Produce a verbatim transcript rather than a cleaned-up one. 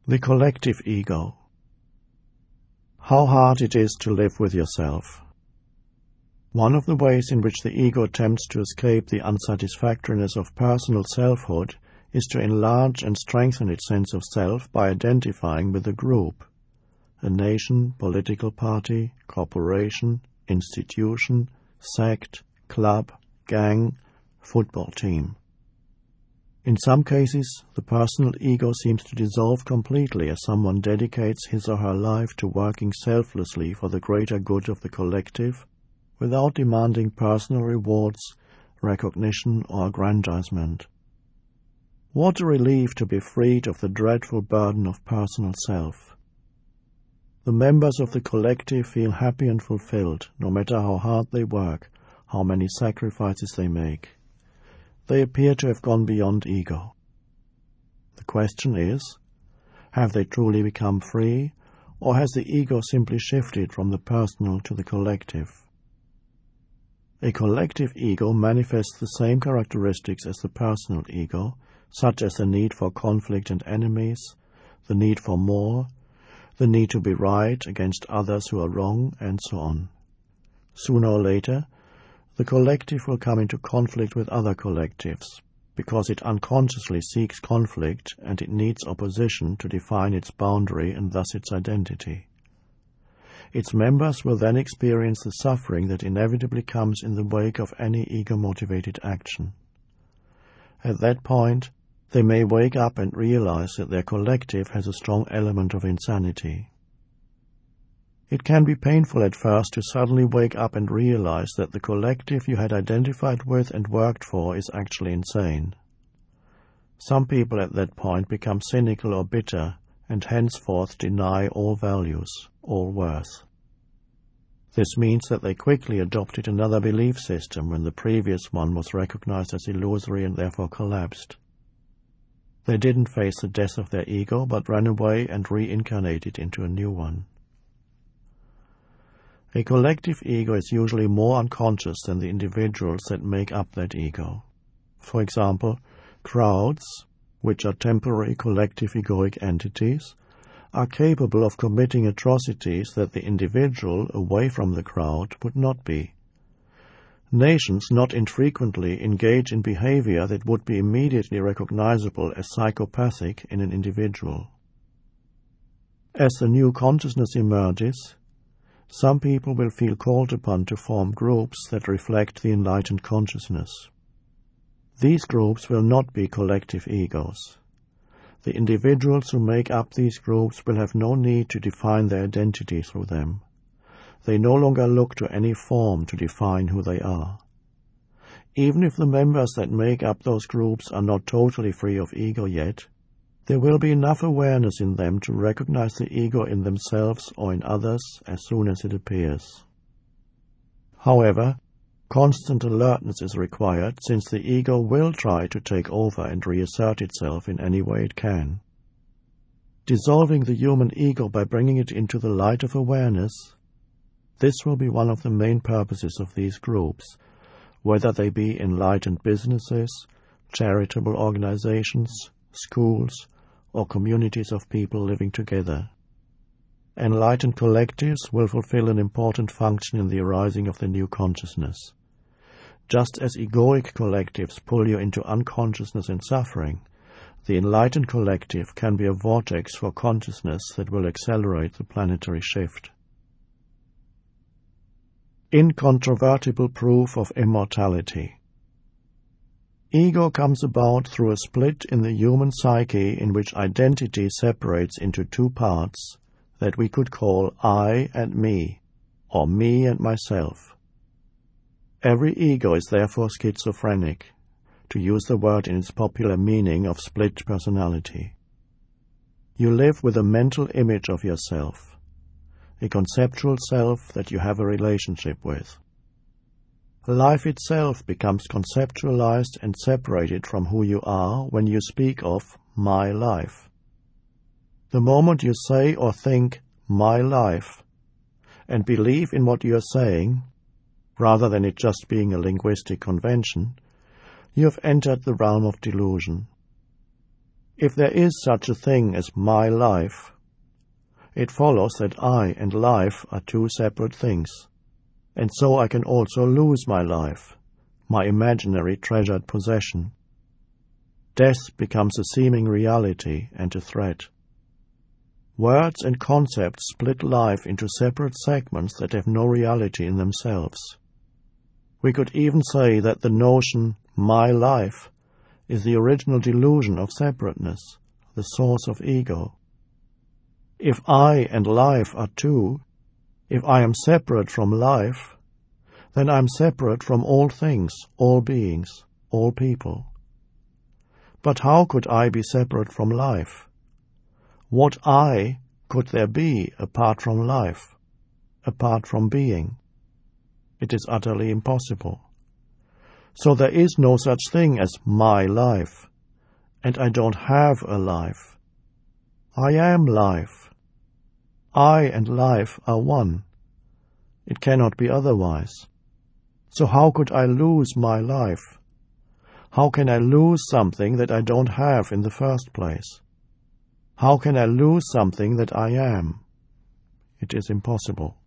The collective ego. How hard it is to live with yourself. One of the ways in which the ego attempts to escape the unsatisfactoriness of personal selfhood is to enlarge and strengthen its sense of self by identifying with a group, a nation, political party, corporation, institution, sect, club, gang, football team. In some cases, the personal ego seems to dissolve completely as someone dedicates his or her life to working selflessly for the greater good of the collective, without demanding personal rewards, recognition, or aggrandizement. What a relief to be freed of the dreadful burden of personal self. The members of the collective feel happy and fulfilled, no matter how hard they work, how many sacrifices they make. They appear to have gone beyond ego. The question is, have they truly become free, or has the ego simply shifted from the personal to the collective? A collective ego manifests the same characteristics as the personal ego, such as the need for conflict and enemies, the need for more, the need to be right against others who are wrong, and so on. Sooner or later, the collective will come into conflict with other collectives, because it unconsciously seeks conflict and it needs opposition to define its boundary and thus its identity. Its members will then experience the suffering that inevitably comes in the wake of any ego-motivated action. At that point, they may wake up and realize that their collective has a strong element of insanity. It can be painful at first to suddenly wake up and realize that the collective you had identified with and worked for is actually insane. Some people at that point become cynical or bitter and henceforth deny all values, all worth. This means that they quickly adopted another belief system when the previous one was recognized as illusory and therefore collapsed. They didn't face the death of their ego, but ran away and reincarnated into a new one. A collective ego is usually more unconscious than the individuals that make up that ego. For example, crowds, which are temporary collective egoic entities, are capable of committing atrocities that the individual away from the crowd would not be. Nations not infrequently engage in behavior that would be immediately recognizable as psychopathic in an individual. As the new consciousness emerges, some people will feel called upon to form groups that reflect the enlightened consciousness. These groups will not be collective egos. The individuals who make up these groups will have no need to define their identity through them. They no longer look to any form to define who they are. Even if the members that make up those groups are not totally free of ego yet, there will be enough awareness in them to recognize the ego in themselves or in others as soon as it appears. However, constant alertness is required, since the ego will try to take over and reassert itself in any way it can. Dissolving the human ego by bringing it into the light of awareness, this will be one of the main purposes of these groups, whether they be enlightened businesses, charitable organizations, schools, or communities of people living together. Enlightened collectives will fulfill an important function in the arising of the new consciousness. Just as egoic collectives pull you into unconsciousness and suffering, the enlightened collective can be a vortex for consciousness that will accelerate the planetary shift. Incontrovertible proof of immortality. Ego comes about through a split in the human psyche in which identity separates into two parts that we could call I and me, or me and myself. Every ego is therefore schizophrenic, to use the word in its popular meaning of split personality. You live with a mental image of yourself, a conceptual self that you have a relationship with. Life itself becomes conceptualized and separated from who you are when you speak of my life. The moment you say or think my life and believe in what you are saying, rather than it just being a linguistic convention, you have entered the realm of delusion. If there is such a thing as my life, it follows that I and life are two separate things, and so I can also lose my life, my imaginary treasured possession. Death becomes a seeming reality and a threat. Words and concepts split life into separate segments that have no reality in themselves. We could even say that the notion, my life, is the original delusion of separateness, the source of ego. If I and life are two, if I am separate from life, then I am separate from all things, all beings, all people. But how could I be separate from life? What I could there be apart from life, apart from being? It is utterly impossible. So there is no such thing as my life, and I don't have a life. I am life. I and life are one. It cannot be otherwise. So how could I lose my life? How can I lose something that I don't have in the first place? How can I lose something that I am? It is impossible.